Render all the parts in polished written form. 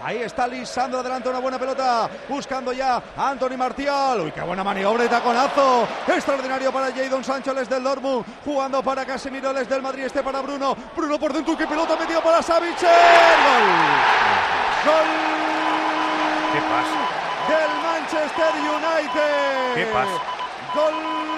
Ahí está Lisandro adelante, una buena pelota, buscando ya a Anthony Martial. Uy, qué buena maniobra y taconazo. Extraordinario para Jadon Sancho, el del Dortmund, jugando para Casemiro, el del Madrid, para Bruno. Bruno por dentro, qué pelota metió para Savitzer. Gol. ¿Qué pasa? Del Manchester United. ¿Qué pasa? Gol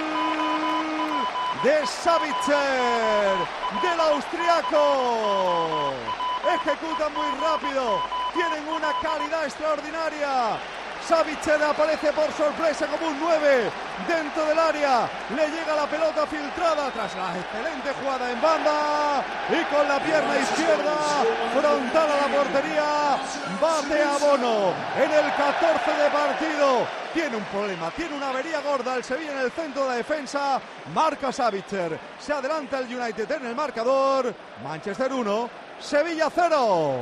de Savitzer, del austriaco. Ejecutan muy rápido, tienen una calidad extraordinaria. Savitzer aparece por sorpresa como un 9 dentro del área, le llega la pelota filtrada tras la excelente jugada en banda y con la pierna izquierda frontal a la portería bate a Bono en el 14 de partido. Tiene un problema, tiene una avería gorda el Sevilla en el centro de la defensa, marca Savitzer, se adelanta el United en el marcador. Manchester 1, Sevilla 0.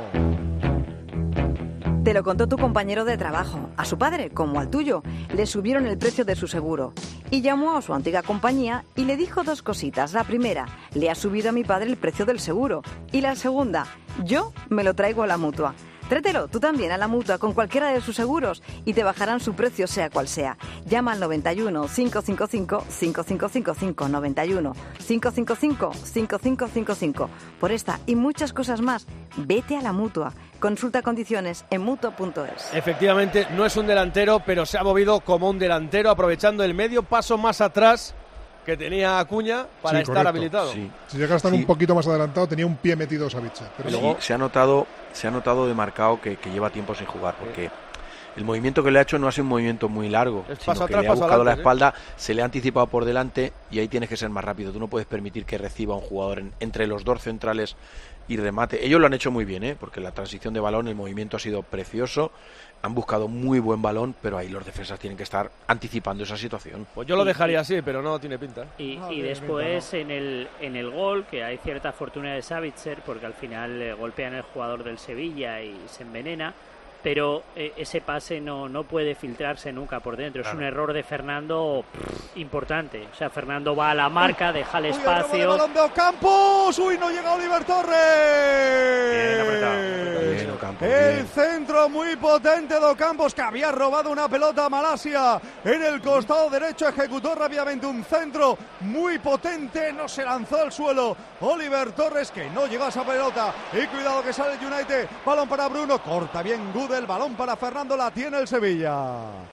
Te lo contó tu compañero de trabajo. A su padre, como al tuyo, le subieron el precio de su seguro. Y llamó a su antigua compañía y le dijo dos cositas. La primera, le ha subido a mi padre el precio del seguro. Y la segunda, yo me lo traigo a la Mutua. Tráetelo tú también a la Mutua con cualquiera de sus seguros y te bajarán su precio sea cual sea. Llama al 91 555 5555 91 555 5555. Por esta y muchas cosas más, vete a la Mutua. Consulta condiciones en Mutua.es. Efectivamente, no es un delantero, pero se ha movido como un delantero, aprovechando el medio paso más atrás que tenía Acuña para estar habilitado. Sí. Si llega a estar un poquito más adelantado, tenía un pie metido Savitzer. Pero luego se ha notado de marcado que lleva tiempo sin jugar, porque el movimiento que le ha hecho no ha sido un movimiento muy largo, sino que le ha buscado la espalda, se le ha anticipado por delante y ahí tienes que ser más rápido. Tú no puedes permitir que reciba un jugador entre los dos centrales y remate. Ellos lo han hecho muy bien, porque la transición de balón, el movimiento ha sido precioso. Han buscado muy buen balón, pero ahí los defensas tienen que estar anticipando esa situación. Pues yo lo dejaría así, pero no tiene pinta. Y después en el gol, que hay cierta fortuna de Savitzer, porque al final golpean al jugador del Sevilla y se envenena, pero ese pase no puede filtrarse nunca por dentro. Claro. Es un error de Fernando importante. O sea, Fernando va a la marca, deja el espacio. El balón de Ocampos. Uy, no llega Oliver Torres. Bien apretado. Bien, Ocampos, el bien. centro muy potente de Ocampos, que había robado una pelota a Malasia en el costado derecho. Ejecutó rápidamente un centro muy potente. No se lanzó al suelo Oliver Torres, que no llegó a esa pelota. Y cuidado que sale el United. Balón para Bruno. Corta bien Gude. El balón para Fernando, la tiene el Sevilla.